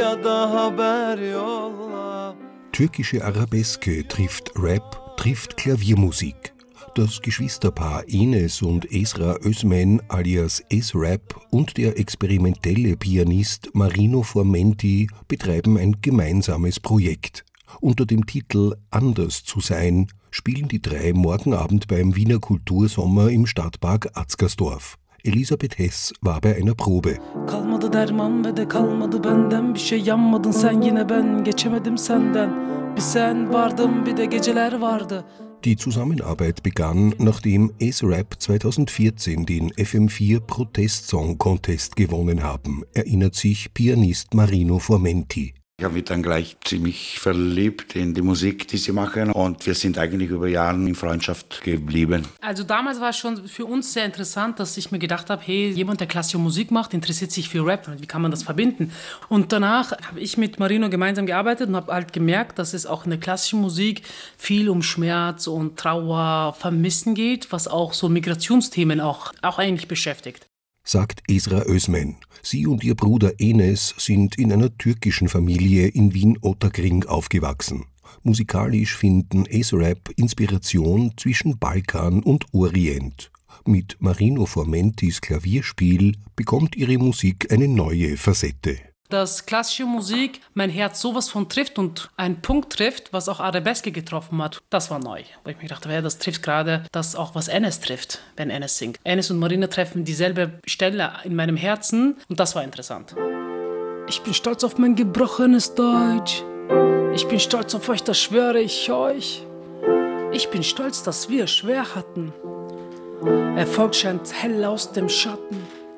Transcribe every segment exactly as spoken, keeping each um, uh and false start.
ya da haber yolla. Türkische Arabeske trifft Rap, trifft Klaviermusik. Das Geschwisterpaar Enes und Esra Özmen alias Es-Rap und der experimentelle Pianist Marino Formenti betreiben ein gemeinsames Projekt. Unter dem Titel Anders zu sein spielen die drei morgen Abend beim Wiener Kultursommer im Stadtpark Atzgersdorf. Elisabeth Hess war bei einer Probe. Kalmadı derman ve de kalmadı benden bir şey yanmadın sen yine ben geçemedim senden bir sen vardım bir de geceler vardı. Die Zusammenarbeit begann, nachdem Es-Rap zweitausendvierzehn den F M vier Protest-Song Contest gewonnen haben, erinnert sich Pianist Marino Formenti. Ich habe mich dann gleich ziemlich verliebt in die Musik, die sie machen, und wir sind eigentlich über Jahre in Freundschaft geblieben. Also damals war es schon für uns sehr interessant, dass ich mir gedacht habe, hey, jemand, der klassische Musik macht, interessiert sich für Rap, wie kann man das verbinden? Und danach habe ich mit Marino gemeinsam gearbeitet und habe halt gemerkt, dass es auch in der klassischen Musik viel um Schmerz und Trauer, Vermissen geht, was auch so Migrationsthemen auch, auch eigentlich beschäftigt. Sagt Esra Özmen. Sie und ihr Bruder Enes sind in einer türkischen Familie in Wien-Ottakring aufgewachsen. Musikalisch finden Es-Rap Inspiration zwischen Balkan und Orient. Mit Marino Formentis Klavierspiel bekommt ihre Musik eine neue Facette. Dass klassische Musik mein Herz sowas von trifft und einen Punkt trifft, was auch Arabeske getroffen hat, das war neu. Weil ich mir gedacht habe, das trifft gerade das auch, was Enes trifft, wenn Enes singt. Enes und Marina treffen dieselbe Stelle in meinem Herzen und das war interessant. Ich bin stolz auf mein gebrochenes Deutsch. Ich bin stolz auf euch, das schwöre ich euch. Ich bin stolz, dass wir es schwer hatten. Erfolg scheint hell aus dem Schatten.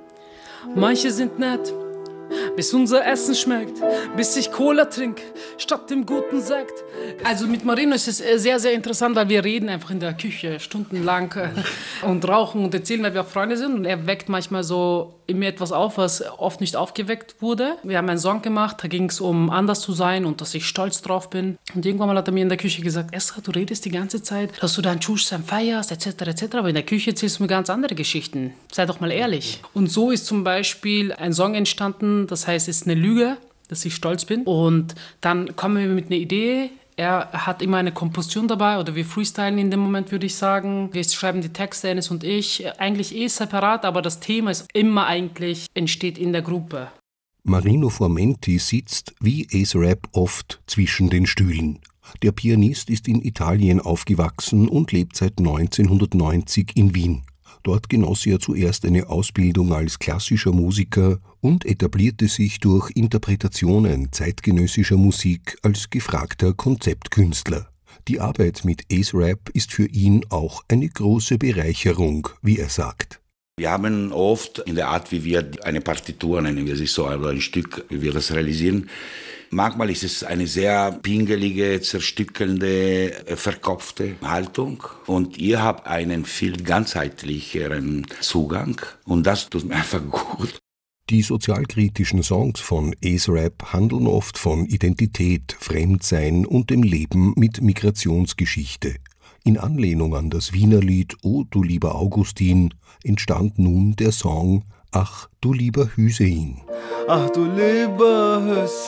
Manche sind nett, bis unser Essen schmeckt, bis ich Cola trinke, statt dem guten Sekt. Also mit Marino ist es sehr, sehr interessant, weil wir reden einfach in der Küche stundenlang und rauchen und erzählen, weil wir auch Freunde sind. Und er weckt manchmal so in mir etwas auf, was oft nicht aufgeweckt wurde. Wir haben einen Song gemacht, da ging es um anders zu sein und dass ich stolz drauf bin. Und irgendwann mal hat er mir in der Küche gesagt, Esra, du redest die ganze Zeit, dass du deinen Schuhschein feierst, et cetera et cetera. Aber in der Küche erzählst du mir ganz andere Geschichten. Sei doch mal ehrlich. Und so ist zum Beispiel ein Song entstanden, das heißt, es ist eine Lüge, dass ich stolz bin. Und dann kommen wir mit einer Idee. Er hat immer eine Komposition dabei oder wir freestylen in dem Moment, würde ich sagen. Wir schreiben die Texte, Enes und ich, eigentlich eh separat, aber das Thema ist immer eigentlich, entsteht in der Gruppe. Marino Formenti sitzt, wie Es-Rap oft, zwischen den Stühlen. Der Pianist ist in Italien aufgewachsen und lebt seit neunzehnhundertneunzig in Wien. Dort genoss er zuerst eine Ausbildung als klassischer Musiker und etablierte sich durch Interpretationen zeitgenössischer Musik als gefragter Konzeptkünstler. Die Arbeit mit Es-Rap ist für ihn auch eine große Bereicherung, wie er sagt. Wir haben oft in der Art, wie wir eine Partitur, nennen wir es so, oder ein Stück, wie wir das realisieren, manchmal ist es eine sehr pingelige, zerstückelnde, verkopfte Haltung. Und ihr habt einen viel ganzheitlicheren Zugang. Und das tut mir einfach gut. Die sozialkritischen Songs von Es-Rap handeln oft von Identität, Fremdsein und dem Leben mit Migrationsgeschichte. In Anlehnung an das Wienerlied O du lieber Augustin entstand nun der Song Ach du lieber Hüseyin. Ach du lieber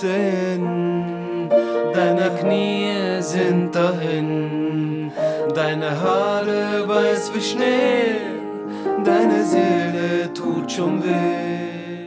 Hüseyin, deine Knie sind dahin, deine Haare weiß wie Schnee, deine Seele tut schon weh.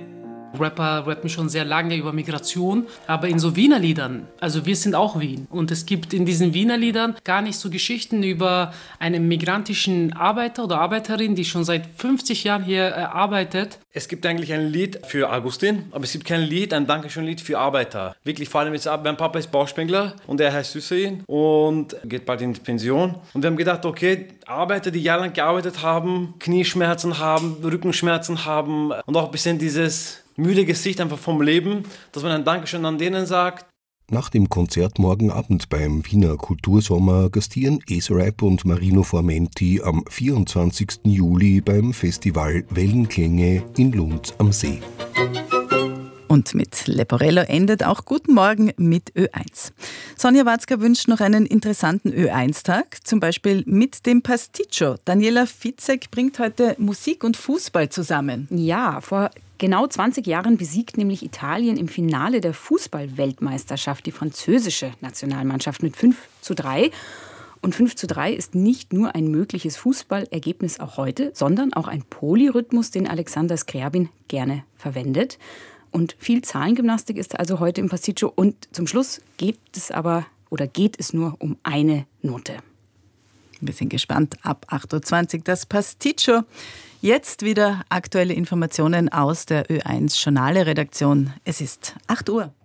Rapper rappen schon sehr lange über Migration, aber in so Wiener Liedern, also wir sind auch Wien. Und es gibt in diesen Wiener Liedern gar nicht so Geschichten über einen migrantischen Arbeiter oder Arbeiterin, die schon seit fünfzig Jahren hier äh, arbeitet. Es gibt eigentlich ein Lied für Augustin, aber es gibt kein Lied, ein Dankeschön-Lied für Arbeiter. Wirklich, vor allem jetzt, mein Papa ist Bauspengler und er heißt Hüseyin und geht bald in die Pension. Und wir haben gedacht, okay, Arbeiter, die jahrelang gearbeitet haben, Knieschmerzen haben, Rückenschmerzen haben und auch ein bisschen dieses müde Gesicht einfach vom Leben, dass man ein Dankeschön an denen sagt. Nach dem Konzert morgen Abend beim Wiener Kultursommer gastieren Es-Rap und Marino Formenti am vierundzwanzigsten Juli beim Festival Wellenklänge in Lund am See. Und mit Leporello endet auch Guten Morgen mit Ö eins. Sonja Watzka wünscht noch einen interessanten Ö eins Tag, zum Beispiel mit dem Pasticcio. Daniela Fitzek bringt heute Musik und Fußball zusammen. Ja, vor genau zwanzig Jahren besiegt nämlich Italien im Finale der Fußball-Weltmeisterschaft die französische Nationalmannschaft mit fünf zu drei. Und fünf zu drei ist nicht nur ein mögliches Fußballergebnis auch heute, sondern auch ein Polyrhythmus, den Alexander Scriabin gerne verwendet. Und viel Zahlengymnastik ist also heute im Pasticcio. Und zum Schluss gibt es aber oder geht es nur um eine Note. Wir sind gespannt. Ab acht Uhr zwanzig das Pasticcio. Jetzt wieder aktuelle Informationen aus der Ö eins Journale Redaktion. Es ist acht Uhr.